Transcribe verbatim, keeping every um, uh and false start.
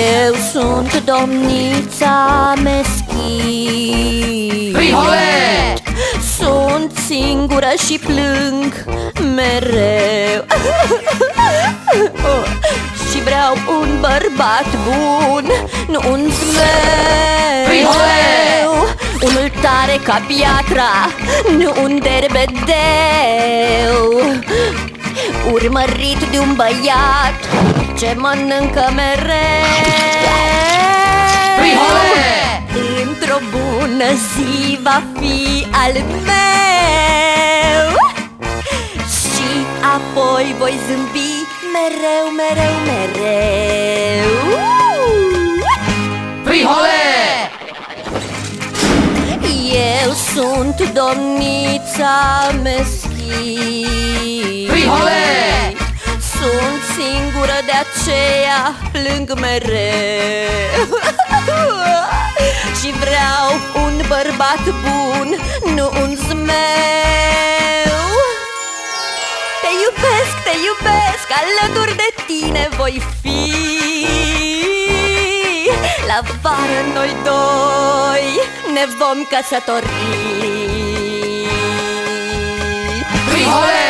Eu sunt domnița Meschin. Frihole! Sunt singură și plâng mereu. Și vreau un bărbat bun, nu un zmeu. Frihole! Unul tare ca piatra, nu un derbedeu. Urmărit de un băiat ce mănâncă mereu. Frihole! Într-o bună zi va fi al meu și apoi voi zâmbi mereu, mereu, mereu. Frihole! Eu sunt domnița Meschin. Frihole! Sunt singură, de aceea plâng mereu. Și vreau un bărbat bun, nu un zmeu. Te iubesc, te iubesc, alături de tine voi fi. La vară noi doi ne vom căsători. Frihole!